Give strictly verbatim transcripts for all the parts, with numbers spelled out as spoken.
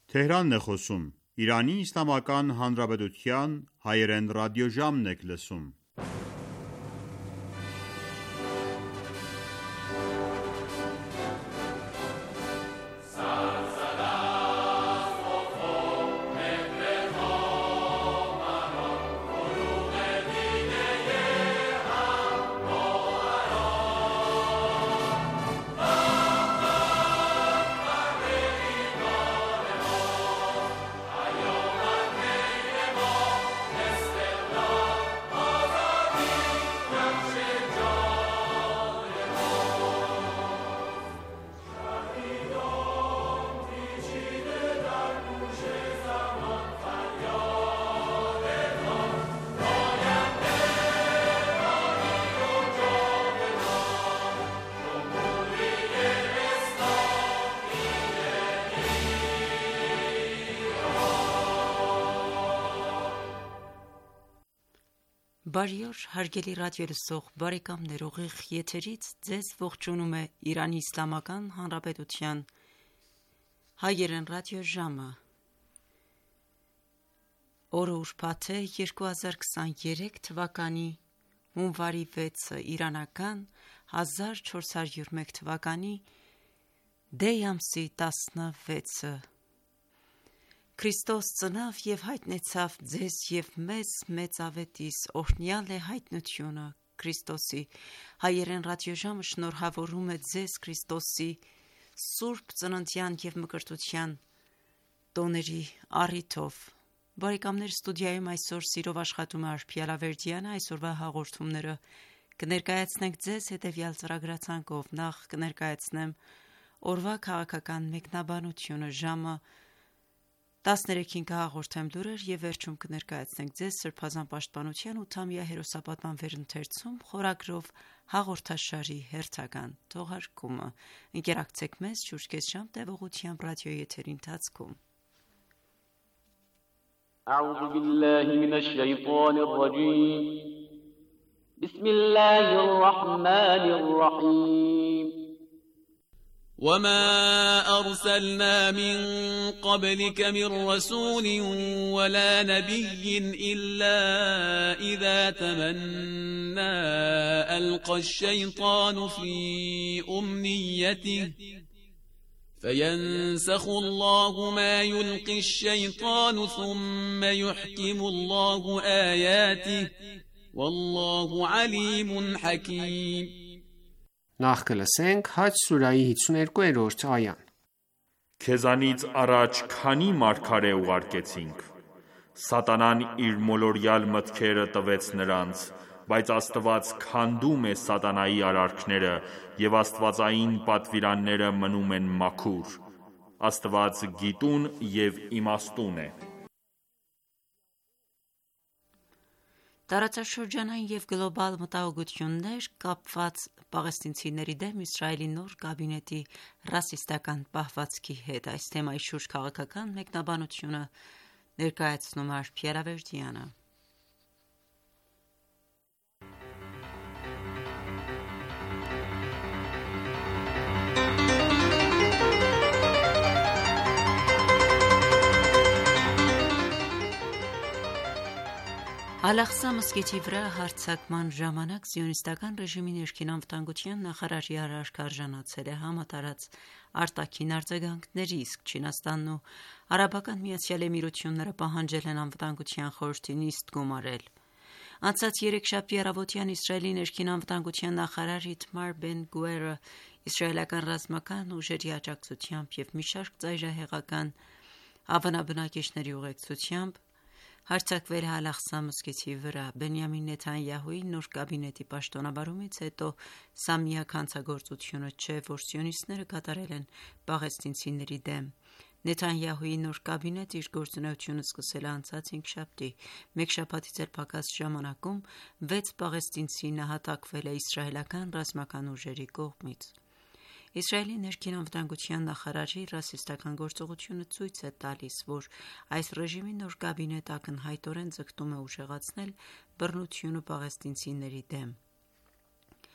Թեհրանն է խոսում։ Իրանի Իսլամական Հանրապետության հայերեն ռադիոժամն եք լսում։ Բարի օր, հարգելի ռադիոլսող բարեկամներ, ուղիղ եթերից ձեզ ողջունում է Իրանի Իսլամական Հանրապետության հայերեն ռադիոժամը։ Օրը ուրբաթ է երկու հազար քսաներեք թվականի հունվարի վեցը, իրանական հազար չորս հարյուր մեկ թվականի դեյ ամսի տասնվեցը։ Քրիստոս ծնավ և հայտնեցավ ձեզ և մեզ մեծավետիս, օրհնյալ է հայտնությունը Քրիստոսի։ Հայերեն ռադիոժամը շնորհավորում է ձեզ Քրիստոսի սուրբ ծննդյան և մկրտության տոների առիթով։ Բարեկամներ, ստուդիայում այսօր սիրով աշխատում է Արփի Ալավերդյանը։ Այսօրվա հաղորդումները կներկայացնենք ձեզ հետևյալ ծրագրացանկով։ Նախ կներկայացնեմ օրվա քաղաքական մեկնաբանությունը, ժամը տասներեքին կհաղորդեմ լուրեր և վերջում կներկայացնենք ձեզ Սրբազան պաշտպանության ութամյա հերոսապատման վերընթերցում խորագրով հաղորդաշարի հերթական թողարկումը։ Ընկերակցեք մեզ շուրջ ժամ տևողությամբ ռադիոյի եթերի ընթացքում։ أعوذ بالله من الشيطان الرجيم بسم الله الرحمن الرحيم وما أرسلنا من قبلك من رسول ولا نبي إلا إذا تمنى ألقى الشيطان في أمنيته فينسخ الله ما يلقي الشيطان ثم يحكم الله آياته والله عليم حكيم Նախ կլսենք Հաջ սուրայի հիսուներկուերորդ այան։ Քեզանից առաջ քանի մարգարե ուղարկեցինք։ Սատանան իր մոլորյալ մտքերը տվեց նրանց, բայց Աստված քանդում է սատանայի արարքները և աստվածային պատվիրանները մնում են մաքուր։ Աստված գիտուն և իմաստուն է։ Տարածաշրջանային և գլոբալ մտահոգություններ կապված պաղեստինցիների դեմ Իսրայելի նոր կաբինետի ռասիստական պահվածքի հետ։ Այս թեմայի շուրջ քաղաքական մեկնաբանությունը ներկայացնում է Արփի Ալավերդյանը։ Ալ-Աղսա մզկիթի վրա հարձակման ժամանակ սիոնիստական ռեժիմի ներքին անվտանգության նախարարի արարքը արժանացել է համատարած արտաքին արձագանքների, իսկ Չինաստանն ու Արաբական Միացյալ Էմիրությունները պահանջել են անվտանգության խորհրդի նիստ գումարել։ Անցած երեքշաբթի առավոտյան Իսրայելի ներքին անվտանգության նախարար Իտմար Բեն-Գուերը իսրայելական ռազմական ուժերի աջակցությամբ և մի շարք ծայրահեղական ավանաբնակիչների ուղեկցությամբ հարձակվել է Ալ-Աղսա մզկիթի վրա։ Բենյամին Նեթանյահուի նոր կաբինետի պաշտոնավարումից հետո սա միակ հանցագործությունը չէ, որ սիոնիստները կատարել են պաղեստինցիների դեմ։ Նեթանյահուի նոր կաբինետը իր գործունեությունը սկսել է անցած հինգշաբթի։ Մեկ շաբաթից էլ պակաս ժամանակում վեց պաղեստինցի նահատակվել է իսրայելական ռազմական ուժերի կողմից։ Իսրայելի ներքին անվտանգության նախարարի ռասիստական գործողությունը ցույց է տալիս, որ այս ռեժիմի նոր կաբինետը ակնհայտորեն ձգտում է ուժեղացնել բռնությունը պաղեստինցիների դեմ։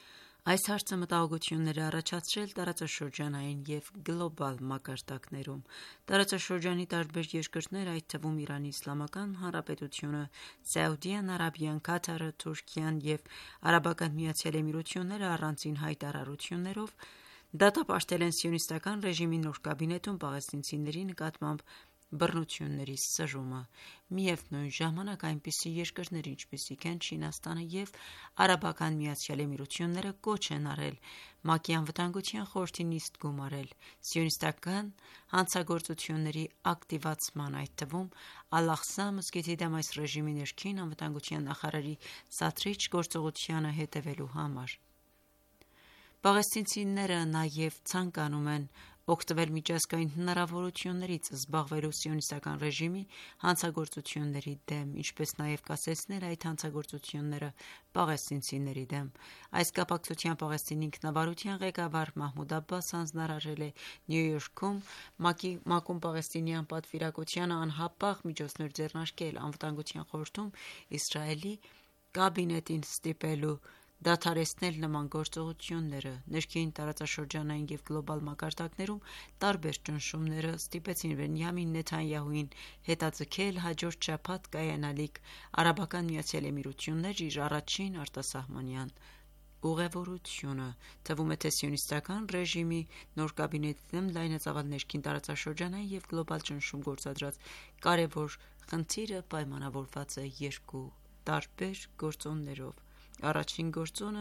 Այս հարցը մտահոգություններ է առաջացրել տարածաշրջանային և գլոբալ մակարդակներում։ Տարածաշրջանի տարբեր երկրներ, այդ թվում Իրանի Իսլամական Հանրապետությունը, Սաուդյան Արաբիան, Քաթարը, Թուրքիան և Արաբական Միացյալ Էմիրությունները առանձին հայտարարություններով դատապարտել են սիոնիստական ռեժիմի նոր կաբինետում պաղեստինցիների նկատմամբ բռնությունների սրումը։ Միևնույն ժամանակ այնպիսի երկրներ, ինչպիսիք են Չինաստանը և Արաբական Միացյալ Էմիրությունները, կոչ են արել ՄԱԿ-ի Անվտանգության խորհրդի նիստ գումարել սիոնիստական հանցագործությունների ակտիվացման, այդ թվում Ալ-Աղսա մզկիթի դեմ այս ռեժիմի ներքին անվտանգության նախարարի սադրիչ գործողությանը հետևելու համար։ Պաղեստինցիները նաև ցանկանում են օգտվել միջազգային հնարավորություններից զբաղվելու սիոնիստական ռեժիմի հանցագործությունների դեմ, ինչպես նաև կասեցնել այդ հանցագործությունները պաղեստինցիների դեմ։ Այս կապակցությամբ Պաղեստինի ինքնավարության ղեկավար Մահմուդ Աբբասը հանձնարարել է Նյու Յորքում ՄԱԿ-ում պաղեստինյան պատվիրակությանը անհապաղ միջոցներ ձեռնարկել Անվտանգության խորհրդում Իսրայելի կաբինետին ստիպելու դադարեցնել նման գործողությունները։ Ներքին, տարածաշրջանային և գլոբալ մակարդակներում տարբեր ճնշումները ստիպեցին Բենյամին Նեթանյահուին հետաձգել հաջորդ շաբաթ կայանալիք Արաբական Միացյալ Էմիրություններ իր առաջին արտասահմանյան ուղևորությունը։ Թվում է, թե սիոնիստական ռեժիմի նոր կաբինետի դեմ լայնածավալ ներքին տարածաշրջանային և գլոբալ ճնշում գործադրած կարևոր խնդիրը պայմանավորված է երկու տարբեր գործոններով։ Առաջին գործոնը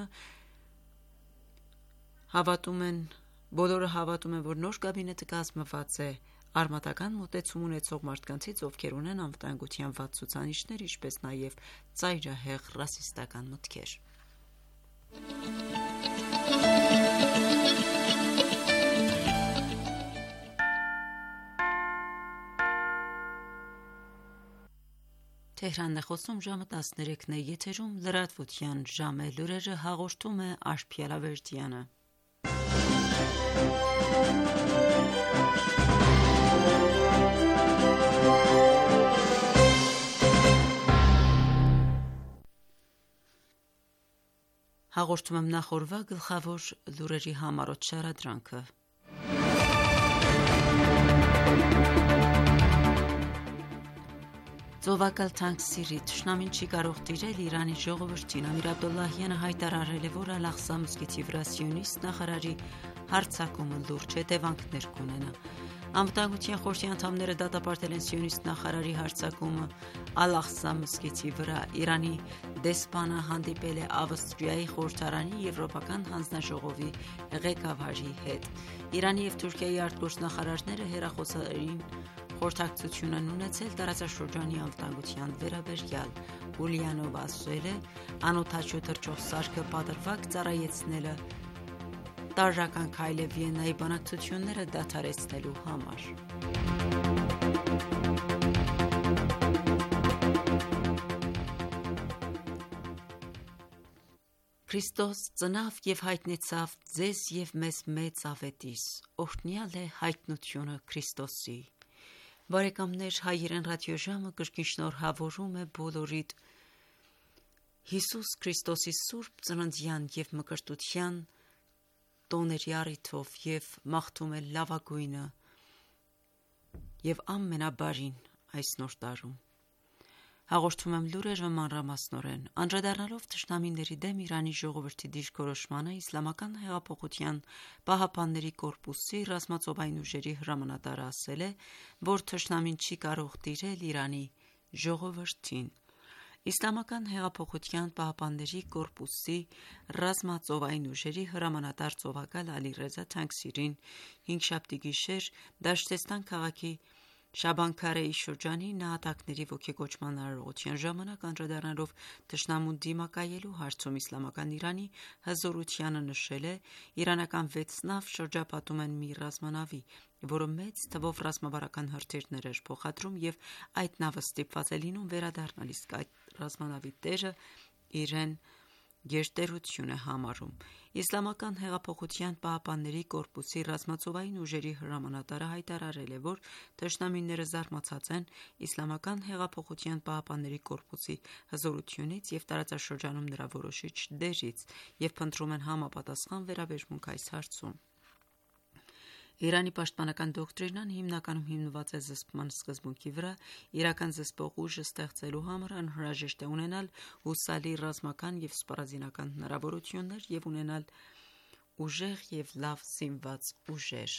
հավատում են բոլորը հավատում են, որ նոր կաբինետը կազմված է արմատական մոտեցում ունեցող մարդկանցից, ովքեր ունեն անվտանգության վատ ցուցանիշներ, ինչպես նաև ծայրահեղ ռասիստական մտքեր։ Թեհրանն է խոսում, ժամը տասներեքն է, եթերում լրատվության ժամ է, լուրերը հաղորդում է Աշխիել Ավերդյանը։ Հաղորդում եմ նախորվա գլխավոր լուրերի համառոտ շարադրանքը։ Ծովակալ թանկ Սիրի թշնամին չի կարող տիրել Իրանի ժողովրդին։ Ամիր Աբդոլլահյանը հայտարարել է, որ Ալ-Աղսա մզկիթի վրա սիոնիստ նախարարի հարձակումը լուրջ հետևանքներ կունենա։ Անվտանգության խորհրդի անդամները դատապարտել են սիոնիստ նախարարի հարձակումը Ալ-Աղսա մզկիթի վրա։ Իրանի դեսպանը հանդիպել է Ավստրիայի խորհրդարանի Եվրոպական հանձնաժողովի ղեկավարի հետ։ Իրանի և Թուրքիայի արտգործնախարարները հեռախոսային խորհրդակցություն են ունեցել տարածաշրջանի անվտանգության վերաբերյալ։ Ուլիանովը ասել է, անօդաչու թռչող սարքը պատրվակ ծառայեցնելը տարրական քայլ է Վիեննայի բանակցությունները դադարեցնելու համար։ Քրիստոս ծնավ և հայտնեցավ ձեզ և մեզ մեծ ավետիս, օրհնյալ է հայտնությունը Քրիստոսի։ Բարեկամներ, հայերեն ռադիոժամը կրկին շնորհավորում է բոլորիդ Հիսուս Քրիստոսի սուրբ ծննդյան և մկրտության տոների առիթով և մաղթում է լավագույնը և ամենաբարին այս նոր տարում։ Հաղորդում եմ լուրերը մանրամասնորեն։ Անդրադառնալով թշնամիների դեմ Իրանի ժողովրդի դիրքորոշմանը, Իսլամական հեղափոխության պահապանների կորպուսի ռազմածովային ուժերի հրամանատարը ասել է, որ թշնամին չի կարող տիրել Իրանի ժողովրդին։ Իսլամական հեղափոխության պահապանների կորպուսի ռազմածովային ուժերի հրամանատար ծովակալ Ալի-Ռեզա Թանկսիրին հինգշաբթի գիշեր Դաշտեստան քաղաքի Շաբանքարեի շրջանի նահատակների ոգեկոչման արարողության ժամանակ անդրադառնալով թշնամուն դիմակայելու հարցում Իսլամական Իրանի հզորությանը նշել է, իրանական վեց նավ շրջապատում են մի ռազմանավի, որը մեծ թվով ռազմավարական հրթիռներ էր փոխադրում և այդ նավը ստիպված է լինում վերադառնալ, իսկ այդ ռազմանավի տերը իրեն գերտերություն է համարում։ Իսլամական հեղափոխության պահապանների կորպուսի ռազմածովային ուժերի հրամանատարը հայտարարել է, որ թշնամիները զարմացած են իսլամական հեղափոխության պահապանների կորպուսի հզորությունից և տարածաշրջանում նրա որոշիչ դերից և փնտրում են համապատասխան վերաբերմունք այս հարցում։ Իրանի պաշտպանական դոկտրինան հիմնականում հիմնված է զսպման սկզբունքի վրա, իրական զսպող ուժը ստեղծելու համար անհրաժեշտ է ունենալ հուսալի ռազմական և սպառազինական հնարավորություններ և ունենալ ուժեղ և լավ զինված ուժեր։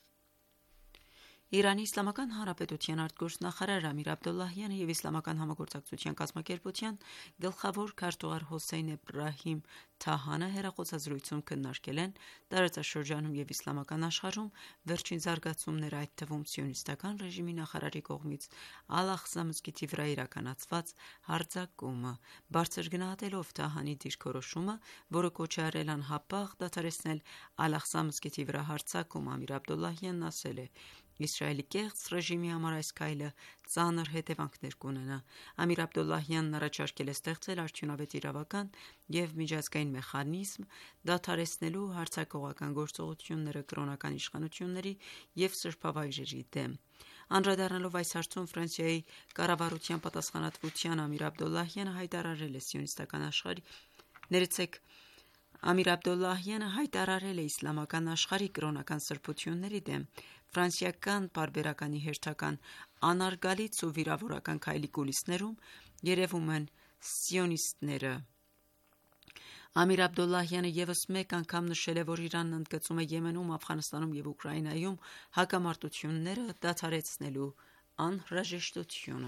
Իրանի Իսլամական Հանրապետության արտգործնախարար Ամիր Աբդոլլահյանը և Իսլամական համագործակցության կազմակերպության գլխավոր քարտուղար Հոսեյն Էբրահիմ Թահանը հեռախոսազրույցում քննարկել են տարածաշրջանում և իսլամական աշխարհում վերջին զարգացումները, այդ թվում Սիոնիստական ռեժիմի նախարարի կողմից Ալ-Աղսա մզկիթի վրա իրականացված հարձակումը, բարձր գնահատելով Թահանի դիրքորոշումը, որը կոչ է արել անհապաղ դադարեցնել Ալ-Աղսա մզկիթի վրա հարձակումը, Ամիր Աբդոլլահյանն ասել է. «Իսրայելի կեղծ ռեժիմի համար այս քայլը ծանր հետևանքներ կունենա»։ Ամիր Աբդոլլահյանն առաջարկել է ստեղծել արդյունավետ իրավական և միջազգային մեխանիզմ՝ դադարեցնելու հարձակողական գործողությունները կրոնական իշխանությունների և սրբավայրերի դեմ։ Անդրադառնալով այս հարցում Ֆրանսիայի կառավարության պատասխանատվությանը, Ամիր Աբդոլլահյանը հայտարարել է սիոնիստական աշխարհի ներեցեք Ամիր Աբդոլլահյանը հայտարարել է իսլամական աշխարհի կրոնական սրբությունների դեմ ֆրանսիական պարբերականի հերթական անարգալից ու վիրավորական քայլի կուլիսներում երևում են սիոնիստները։ Ամիր Աբդոլլահյանը ևս մեկ անգամ նշել է, որ Իրանն ընդգծում է Եմենում, Աֆղանստանում և Ուկրաինայում հակամարտությունները դադարեցնելու անհրաժեշտությունը։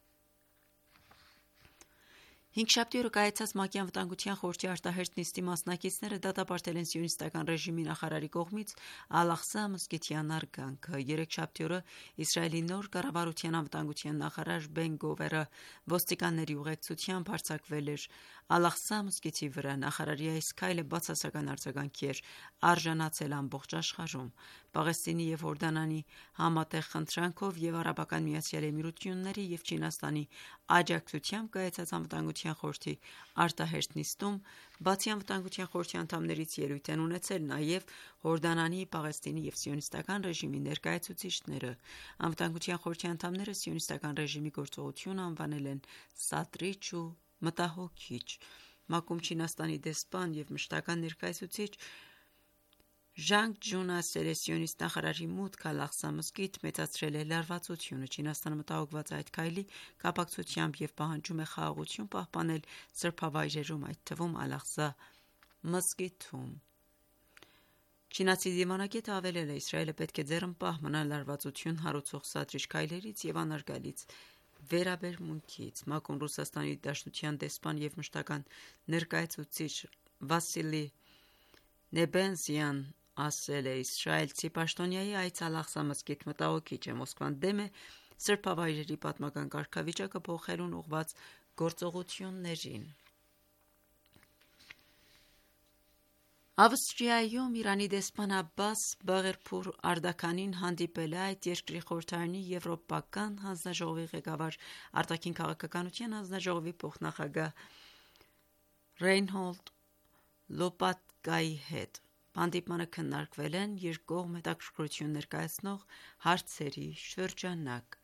Հինգշաբթի օրը կայացած ՄԱԿ-ի Անվտանգության խորհրդի արտահերթ նիստի մասնակիցները դատապարտել են Սիոնիստական ռեժիմի նախարարի կողմից Ալ-Աղսա մզկիթի անարգանքը։ Երեքշաբթի օրը Իսրայելի նոր կառավարության անվտանգության նախարար Բեն Գովերը ոստիկանների ուղեկցությամբ հարձակվել էր Ալ-Աղսա մզկիթի վրա։ Նախարարի այս քայլը բացասական արձագանքի էր արժանացել ամբողջ աշխարհում։ Պաղեստինի և Հորդանանի համատեղ խնդրանքով և Արաբական Միացյալ Էմիրությունների և Չինաստանի աջակցությամբ կայացած Անվտանգության խորհրդի արտահերթ նիստում, բացի Անվտանգության խորհրդի անդամներից ելույթ են ունեցել նաև Հորդանանի, Պաղեստինի և Սիոնիստական ռեժիմի ներկայացուցիչները։ Անվտանգության խորհրդի անդամները Սիոնիստական ռեժիմի գործողությունը անվանել են սադրիչ ու մտահոգիչ։ ՄԱԿ-ում Չինաստանի դեսպան և մշտական ներկայացուցիչ Ժանգ Ջուն ասել է. «Սիոնիստ նախարարի մուտքը Ալ-Աղսա մզկիթ մեծացրել է լարվածությունը։ Չինաստանը մտահոգված է այդ քայլի կապակցությամբ և պահանջում է խաղաղություն պահպանել սրբավայրերում, այդ թվում Ալ-Աղսա մզկիթում»։ Չինացի դիվանագետը հավելել է. «Իսրայելը պետք է ձեռնպահ մնա լարվածություն հարուցող սադրիչ քայլերից և անարգալից վերաբերմունքից»։ ՄԱԿ-ում Ռուսաստանի Դաշնության դեսպան և մշտական ներկայացուցիչ Վասիլի Նեբենզյանն ասել է. «Իսրայելցի պաշտոնյայի այցը Ալ-Աղսա մզկիթ մտահոգիչ է։ Մոսկվան դեմ է սրբավայրերի պատմական կարգավիճակը փոխելուն ուղղված գործողություններին»։ Ավստրիայում Իրանի դեսպան Աբբաս Բաղերփուր Արդաքանին հանդիպել է այդ երկրի խորհրդարանի եվրոպական հանձնաժողովի ղեկավար, արտաքին քաղաքականության հանձնաժողովի փոխնախագահ Ռեյնհոլդ Լոպատկայի հետ։ Հանդիպմանը քննարկվել են երկկողմ հետաքրքրություն ներկայացնող հարցերի շրջանակ։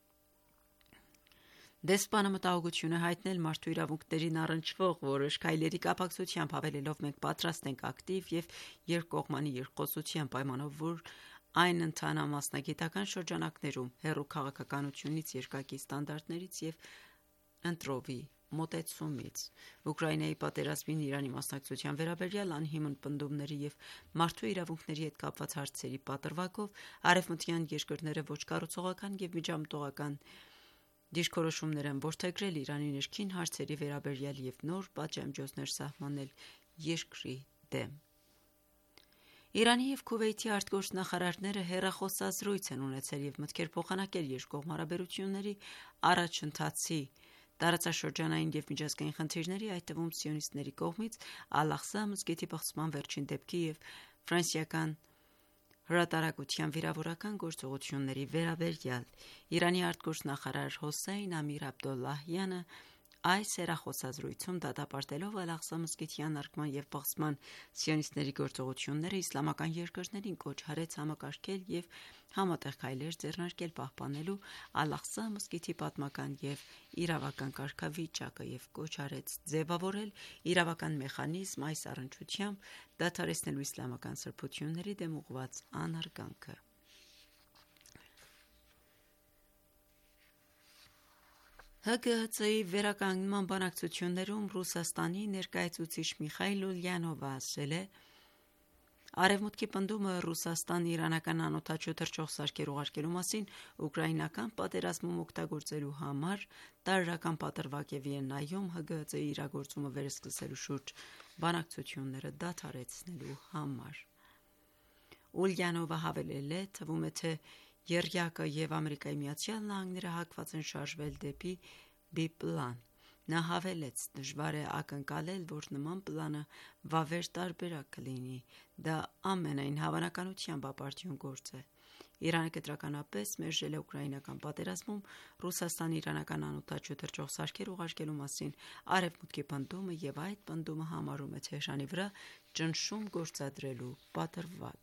Դեսպանը մտահոգություն է հայտնել մարդու իրավունքներին առնչվող որոշ քայլերի կապակցությամբ, հավելելով. «Մենք պատրաստ ենք ակտիվ և երկկողմանի երկխոսության պայմանով, որ այն ընթանա մասնագիտական շրջանակներում, հեռու քաղաքականությունից, երկակի ստանդարտներից և ընտրովի մոտեցումից»։ Ուկրաինայի պատերազմին Իրանի մասնակցության վերաբերյալ անհիմն պնդումների և մարդու իրավունքների հետ կապված հարցերի պատրվակով արևմտյան երկրները ոչ կառուցողական և միջամտողական դիրքորոշումներ են որդեգրել Իրանի ներքին հարցերի վերաբերյալ և նոր պատժամիջոցներ սահմանել երկրի դեմ։ Իրանի և Քուվեյթի արտգործնախարարները հեռախոսազրույց են ունեցել և մտքեր փոխանակել երկկողմ հարաբերությունների առաջընթացի, տարածաշրջանային և միջազգային խնդիրների, այդ թվում սիոնիստների կողմից Ալ-Աղսա մզկիթի բացման վերջին դեպքի և ֆրանսիական հրատարակության վիրավորական գործողությունների վերաբերյալ։ Իրանի արտգործնախարար Հոսեյն Ամիր Աբդոլլահյանը այս հեռախոսազրույցում դատապարտելով Ալ-Աղսա մզկիթի անարգման և բացման սիոնիստների գործողությունները իսլամական երկրներին կոչ արեց համակարգել և համատեղ քայլեր ձեռնարկել պահպանելու Ալ-Աղսա մզկիթի պատմական և իրավական կարգավիճակը և կոչ արեց ձևավորել իրավական մեխանիզմ այս առնչությամբ դադարեցնելու իսլամական սրբությունների դեմ ուղղված անարգանքը։ Հ Գ Հ Ց-ի վերականգնման բանակցություններում Ռուսաստանի ներկայացուցիչ Միխայիլ Ուլյանովը ասել է. «Արևմուտքի պնդումը Ռուսաստանը իրանական անօդաչու թռչող սարքեր ուղարկելու մասին ուկրաինական պատերազմում օգտագործելու համար տարրական պատրվակ է Վիեննայում Հ Գ Հ Ց-ի իրագործումը վերսկսելու շուրջ բանակցությունները դադարեցնելու համար»։ Ուլյանովը հավելել է. «Թվում է, թե եռյակը և Ամերիկայի Միացյալ Նահանգները հակված են շարժվել դեպի բիպլան»։ Նա հավելեց. «Դժվար է ակնկալել, որ նման պլանը վավեր տարբերակ կլինի, դա ամենայն հավանականությամբ ապարդյուն գործ է»։ Իրանը կտրականապես մերժել է ուկրաինական պատերազմում Ռուսաստանի իրանական անօդաչու թռչող սարքեր ուղարկելու մասին արևմուտքի պնդումը և այդ պնդումը համարում է Թեհրանի վրա ճնշում գործադրելու պատրվակ։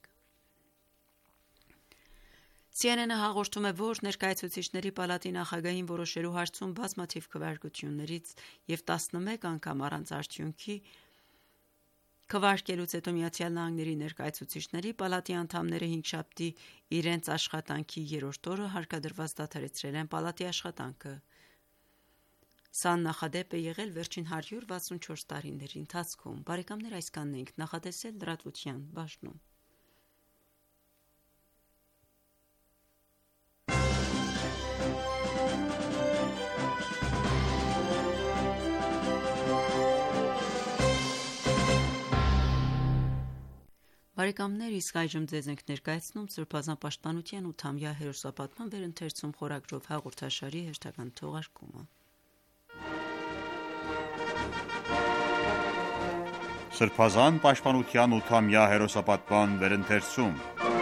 C N N-ը հաղորդում է, որ Ներկայացուցիչների պալատի նախագահին որոշելու հարցում բազմաթիվ քվեարկություններից և տասնմեկ անգամ առանց արդյունքի քվեարկելուց հետո Միացյալ Նահանգների ներկայացուցիչների պալատի անդամները հինգշաբթի իրենց աշխատանքի երրորդ օրը հարկադրված դադարեցրել են պալատի աշխատանքը։ Սա նախադեպ է եղել վերջին հարյուր վաթսունչորս տարիների ընթացքում։ Բարեկամներ, այսքանն ենք նախատեսել լրատվության բաժնում։ Բարեկամներ, իսկ այժմ ձեզ ենք ներկայացնում Սրբազան պաշտպանության ութամյա հերոսապատման վերընթերցում խորագրով հաղորդաշարի հերթական թողարկումը։ Սրբազան պաշտպանության ութամյա հերոսապատման վերընթերցում։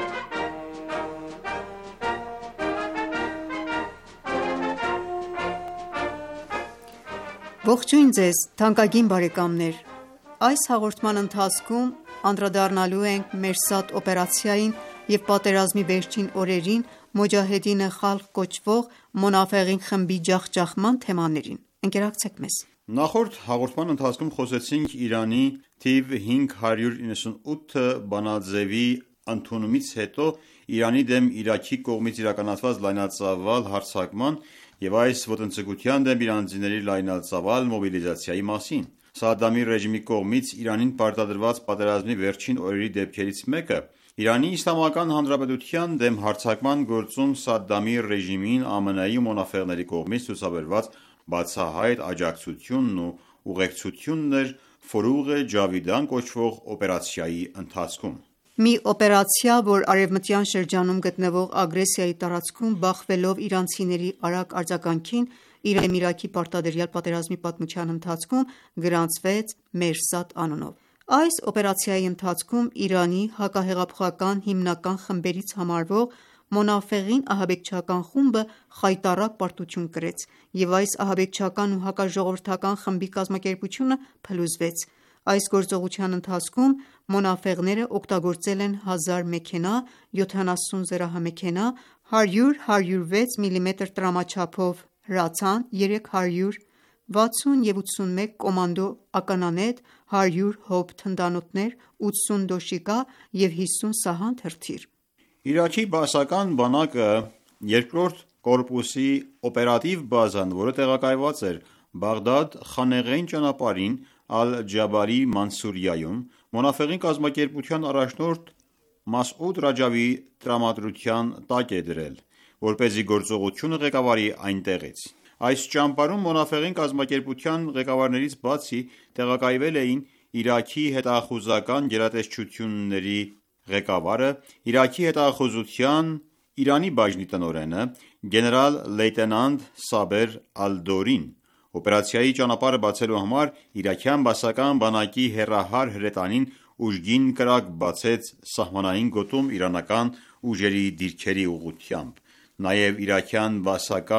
Ողջույն ձեզ, թանկագին բարեկամներ։ Այս հաղորդման ընթացքում անդրադառնալու ենք Մերսադ օպերացիային և պատերազմի վերջին օրերին Մոջահեդին Խալղ կոչվող Մոնաֆեղին խմբի ջախջախման թեմաներին։ Ընկերակցեք մեզ։ Նախորդ հաղորդման ընթացքում խոսեցինք Իրանի թիվ հինգ հարյուր իննսունութ բանաձևի ընդունումից հետո Իրանի դեմ Իրաքի կողմից իրականացված լայնածավալ հարձակման և այս ոտնձգության դեմ իրանցիների լայնածավալ մոբիլիզացիայի մասին։ Սադամի ռեժիմի կողմից Իրանին պարտադրված պատերազմի վերջին օրերի դեպքերից մեկը Իրանի Իսլամական Հանրապետության դեմ հարձակման գործում Սադամի ռեժիմին ԱՄՆ –ի ու Մոնաֆեղների կողմից ցուցաբերված բացահայտ աջակցությունն ու ուղեկցությունն էր Ֆորուղ Ջավիդան կոչվող օպերացիայի ընթացքում։ Մի օպերացիա, որ արևմտյան շրջանում գտնվող ագրեսիայի տարածքում բախվելով իրանցիների արագ արձագանքին Իրանի-Իրաքի պարտադրյալ պատերազմի պատմության ընթացքում գրանցվեց Մերսադ անունով։ Այս օպերացիայի ընթացքում Իրանի հակահեղափոխական հիմնական խմբերից համարվող Մոնաֆեղին ահաբեկչական խումբը խայտառակ պարտություն կրեց, և այս ահաբեկչական ու հակաժողովրդական խմբի կազմակերպությունը փլուզվեց։ Այս գործողության ընթացքում մոնաֆեղները օգտագործել են հազար մեքենա, յոթանասուն զրահամեքենա, հարյուր հարյուր վեց միլիմետր տրամաչափով հրացան, երեք հարյուր վաթսուն և ութսունմեկ կոմանդո ականանետ, հարյուր հոբ թնդանոթներ, ութսուն դոշիկա և հիսուն սահան թրթիռ։ Իրաքի բաասական բանակը երկրորդ կորպուսի օպերատիվ բազան, որը տեղակայված էր Բաղդադ Խանեղեյն ճանապարհին Ալ-Ջաբարի Մանսուրիայում, Մոնաֆեղին կազմակերպության առաջնորդ Մասուդ Ռաջավի տրամադրության տակ է դրել, որպեսզի գործողությունը ղեկավարի այնտեղից։ Այս ճամբարում Մոնաֆեղին կազմակերպության ղեկավարներից բացի տեղակայվել էին Իրաքի հետախուզական գերատեսչությունների ղեկավարը, Իրաքի հետախուզության Իրանի բաժնի տնօրենը գեներալ-լեյտենանտ Սաբեր Ալ-Դորին։ Օպերացիայի ճանապարհը բացելու համար իրաքյան բաասական բանակի հեռահար հրետանին ուժգին կրակ բացեց սահմանային գոտում իրանական ուժերի դիրքերի ուղղությամբ։ Նաև իրաքյան բաասական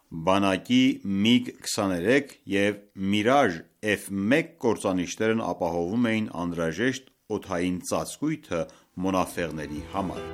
բանակի միգ քսաներեք և Mirage F մեկ կործանիչներն ապահովում էին անհրաժեշտ օդային ծածկույթը մոնաֆեղների համար։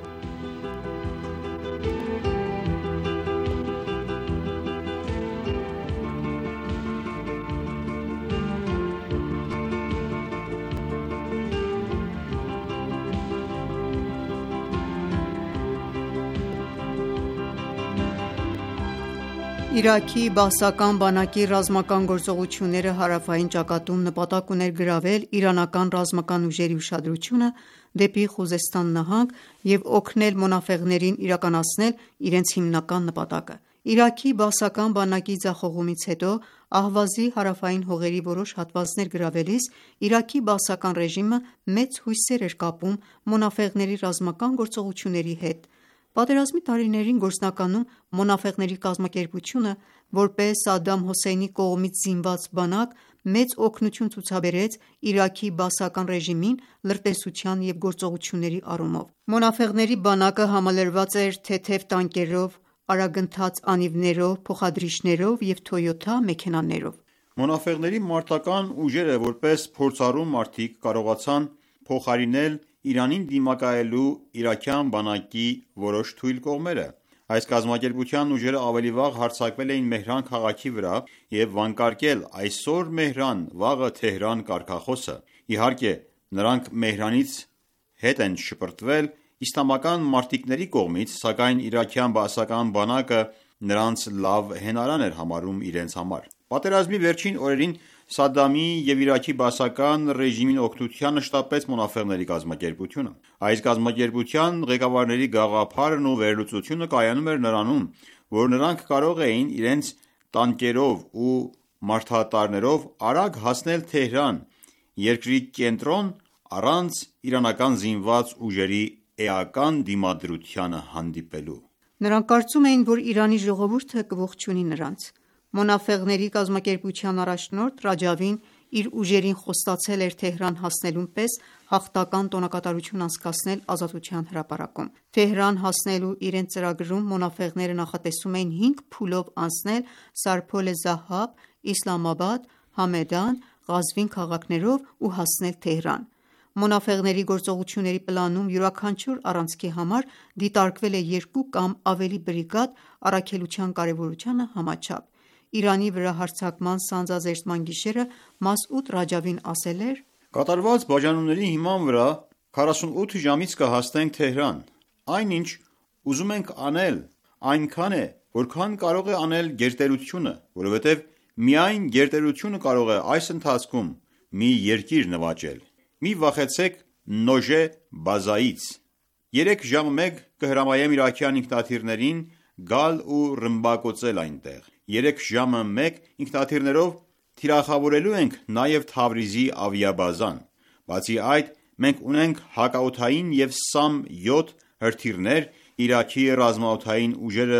Իրաքի բաասական բանակի ռազմական գործողությունները հարավային ճակատում նպատակ ուներ գրավել իրանական ռազմական ուժերի ուշադրությունը դեպի Խուզեստան նահանգ և օգնել մոնաֆեղներին իրականացնել իրենց հիմնական նպատակը։ Իրաքի բաասական բանակի ձախողումից հետո Ահվազի հարավային հողերի որոշ հատվածներ գրավելիս Իրաքի բաասական ռեժիմը մեծ հույսեր էր կապում մոնաֆեղների ռազմական գործողությունների հետ։ Պատերազմի տարիներին գործնականում մոնաֆեղների կազմակերպությունը, որպես Սադամ Հոսեյնի կողմից զինված բանակ, մեծ օգնություն ցուցաբերեց Իրաքի բաասական ռեժիմին լրտեսության և գործողությունների առումով։ Մոնաֆեղների բանակը համալրված էր թեթև տանկերով, արագընթաց անիվներով, փոխադրիչներով և Թոյոթա մեքենաներով։ Մոնաֆեղների մարտական ուժերը որպես փորձառու մարդիկ կարողացան փոխարինել Իրանին դիմակայելու իրաքյան բանակի որոշ թույլ կողմերը։ Այս կազմակերպության ուժերը ավելի վաղ հարձակվել էին Մեհրան քաղաքի վրա և վանկարկել «Այսօր Մեհրան, վաղը Թեհրան» կարգախոսը։ Իհարկե, նրանք Մեհրանից հետ են շպրտվել իսլամական մարտիկների կողմից, սակայն իրաքյան բաասական բանակը նրանց լավ հենարան էր համարում իրենց համար։ Պատերազմի վերջին օրերին Սադամի և Իրաքի բաասական ռեժիմին օգնությանը շտապեց մոնաֆեղների կազմակերպությունը։ Այս կազմակերպության ղեկավարների գաղափարն ու վերլուծությունը կայանում էր նրանում, որ նրանք կարող էին իրենց տանկերով ու մարդատարներով արագ հասնել Թեհրան, երկրի կենտրոն, առանց իրանական զինված ուժերի էական դիմադրությանը հանդիպելու։ Նրանք կարծում էին, որ Իրանի ժողովուրդը կողջունի նրանց։ Մոնաֆեղների կազմակերպության առաջնորդ Ռաջավին իր ուժերին խոստացել էր Թեհրան հասնելուն պես հաղթական տոնակատարություն անցկացնել Ազատության հրապարակում։ Թեհրան հասնելու իրենց ծրագրում մոնաֆեղները նախատեսում էին հինգ փուլով անցնել Սարփոլ Զահաբ, Իսլամաբադ, Համեդան, Ղազվին քաղաքներով ու հասնել Թեհրան։ Մոնաֆեղների գործողությունների պլանում յուրաքանչյուր առանցքի համար դիտարկվել է երկու կամ ավելի բրիգադ առաքելության կարևորությանը համաչափ։ Իրանի վրա հարձակման սանձազերծման գիշերը Մասուդ Ռաջավին ասել էր. «Կատարված բաժանումների հիման վրա քառասունութ ժամից կհասնենք Թեհրան։ Այն ինչ ուզում ենք անել, այնքան է, որքան կարող է անել գերտերությունը, որովհետև միայն գերտերությունը կարող է այս ընթացքում մի երկիր նվաճել։ Մի վախեցեք Նոժե բազայից։ Երեք ժամը մեկ կհրամայեմ իրաքյան ինքնաթիռներին գալ ու ռմբակոծել այնտեղ։ Երեք ժամը մեկ ինքնաթիռներով թիրախավորելու ենք նաև Թավրիզի ավիաբազան։ Բացի այդ, մենք ունենք հակաօդային և Սամ յոթ հրթիռներ, Իրաքի ռազմաօդային ուժերը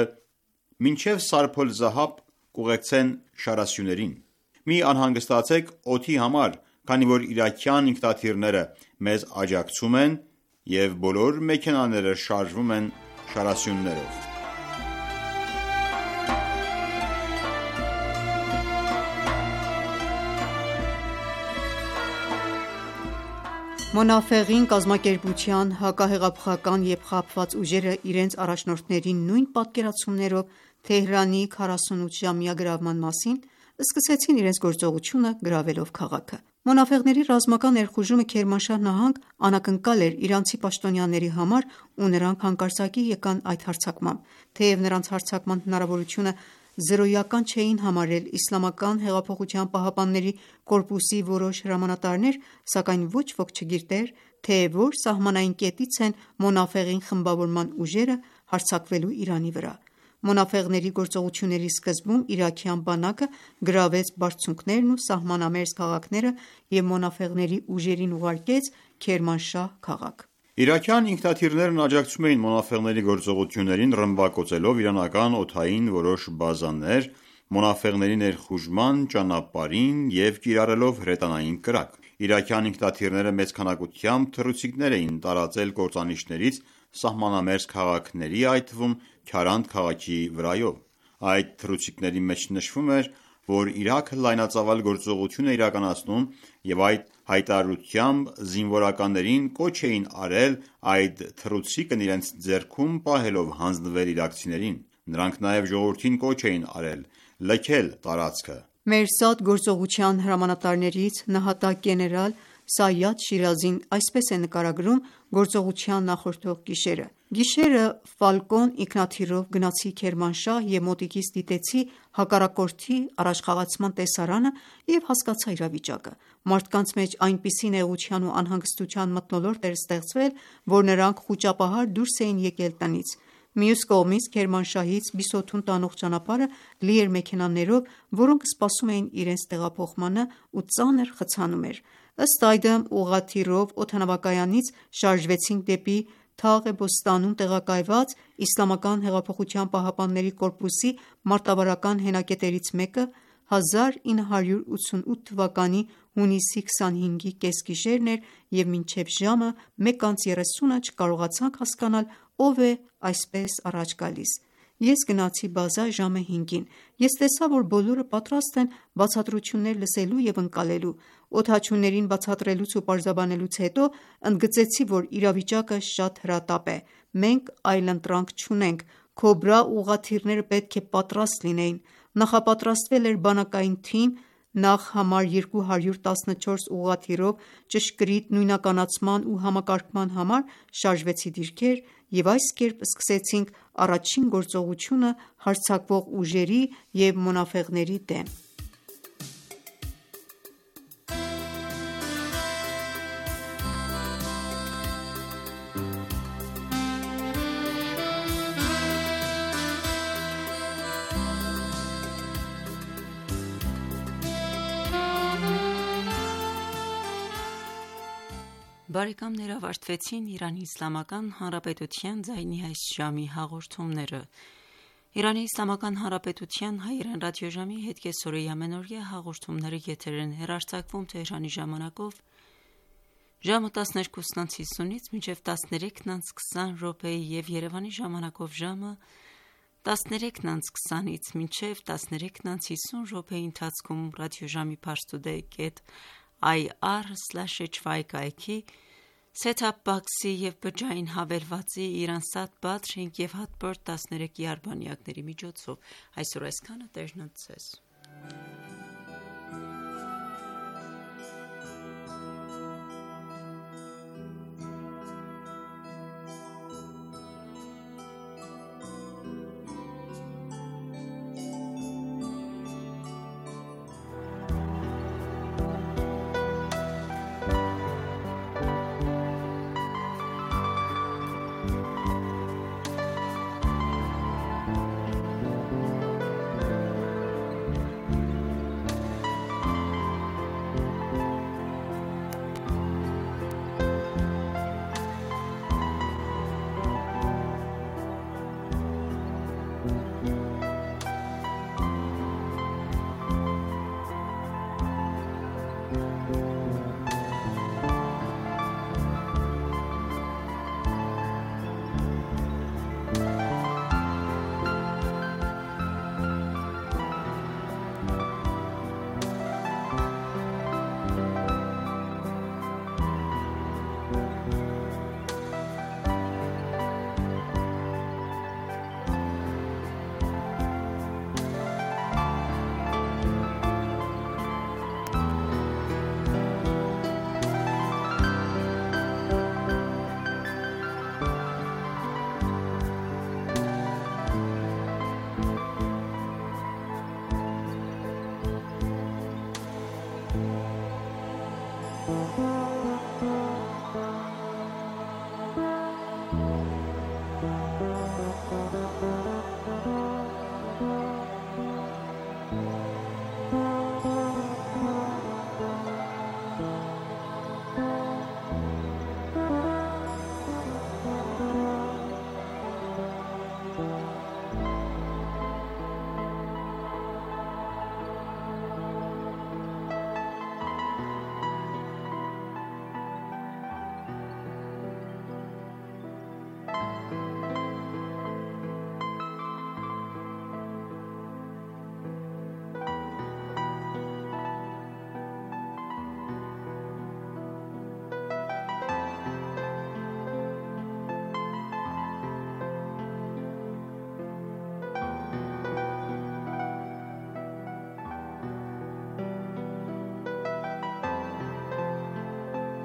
մինչև Սարփոլ Զահաբ կուղեկցեն շարասյուներին։ Մի անհանգստացեք օդի համար, քանի որ իրաքյան ինքնաթիռները մեզ աջակցում են և բոլոր մեքենաները շարժվում են շարասյուններով»։ Մոնաֆեղին կազմակերպության հակահեղափոխական և խաբված ուժերը իրենց առաջնորդների նույն պատկերացումներով Թեհրանի քառասունութ-ժամյա գրավման մասին սկսեցին իրենց գործողությունը գրավելով քաղաքը։ Մոնաֆեղների ռազմական ներխուժումը Քերմանշահ նահանգ անակնկալ էր իրանցի պաշտոնյաների համար ու նրանք հանկարծակի եկան այդ հարձակմամբ։ Թեև նրանց հարձակման հնարավորությունը զրոյական չէին համարել Իսլամական հեղափոխության պահապանների կորպուսի որոշ հրամանատարներ, սակայն ոչ ոք չգիտեր, թե որ սահմանային կետից են մոնաֆեղին խմբավորման ուժերը հարձակվելու Իրանի վրա։ Մոնաֆեղների գործողությունների սկզբում իրաքյան բանակը գրավեց բարձունքներն ու սահմանամերձ քաղաքները և մոնաֆեղների ուժերին ուղարկեց Քերմանշահ քաղաք։ Իրաքյան ինքնաթիռներն աջակցում էին մոնաֆեղների գործողություններին ռմբակոծելով իրանական օդային որոշ բազաներ մոնաֆեղների ներխուժման ճանապարհին և կիրառելով հրետանային կրակ։ Իրաքյան ինքնաթիռները մեծ քանակությամբ թռուցիկներ էին տարածել կործանիչներից սահմանամերձ քաղաքների, այդ թվում Քարանդ քաղաքի վրայով։ Այդ թռուցիկների մեջ նշվում էր, որ Իրաքը լայնածավալ գործողություն է իրականացնում և այդ հայտարարությամբ զինվորականներին կոչ էին արել այդ թռուցիկն իրենց ձեռքում պահելով հանձնվել իրաքցիներին: Նրանք նաև ժողովրդին կոչ էին արել լքել տարածքը: Մերսադ գործողության հրամանատարներից նահատակ գեներալ Սայադ Շիրազին այսպես է նկարագրում գործողության նախորդող գիշերը. «Գիշերը Ֆալկոն ինքնաթիռով գնացի Քերմանշահ և մոտիկից դիտեցի հակառակորդի առաջխաղացման տեսարանը և հասկացա իրավիճակը: Մարդկանց մեջ այնպիսի նեղության ու անհանգստության մթնոլորտ էր ստեղծվել, որ նրանք խուճապահար դուրս էին եկել տնից: Մյուս կողմից Քերմանշահից Բիսոթուն տանող ճանապարհը լի էր մեքենաներով, որոնք սպասում էին իրենց տեղափոխմանը ու ծանր խցանում էր: Ըստ այդմ ուղղաթիռով օդանավակայանից շարժվեցինք դեպի Թաղ-e-Բոստանում տեղակայված ԻՀՊԿ-ի մարտավարական հենակետերից մեկը հազար ինը հարյուր ութսունութ թվականի հունիսի քսանհինգի կեսգիշերն էր և մինչև ժամը մեկ անց երեսունը չկարողացանք հասկանալ ով է այսպես առաջ գալիս: Ես գնացի բազա ժամը հինգին: Ես տեսա, որ բոլորը պատրաստ են բացատրություններ լսելու և ընկալելու: Օդաչուներին բացատրելուց ու պարզաբանելուց հետո ընդգծեցի, որ իրավիճակը շատ հրատապ է: Մենք այլընտրանք չունենք: Քոբրա ուղղաթիռները պետք է պատրաստ լինեին: Նախապատրաստվել էր բանակային թիմ: Նախ համար երկու հարյուր տասնչորս ուղղաթիռով ճշգրիտ նույնականացման ու համակարգման համար շարժվեցի դիրքեր և այս կերպ սկսեցինք առաջին գործողությունը հարձակվող ուժերի և մոնաֆեղների դեմ»: Բարեկամներ ավարտվեցին «Իրանի Իսլամական Հանրապետության ձայնի այս ժամի հաղորդումները: Իրանի Իսլամական Հանրապետության հայերեն ռադիոժամի հետ կեսօրի ամենօրյա հաղորդումները եթեր են հեռարձակվում Թեհրանի ժամանակով ժամը տասներկուսն անց հիսունից մինչև տասներեքն անց քսան րոպե և Երևանի ժամանակով ժամը տասներեքն անց քսանից մինչև տասներեքն անց հիսուն րոպեի ընթացքում ռադիոժամի parstoday կետ այ առ սլաշ էչ վայ կայքի set-top box-ի և բջջային հավելվածի Իրան-Սատ Բաթրինգ և Հատբերդ տասներեքի արբանյակների միջոցով: Այսօր այսքանը, Տերն ընդ Ձեզ: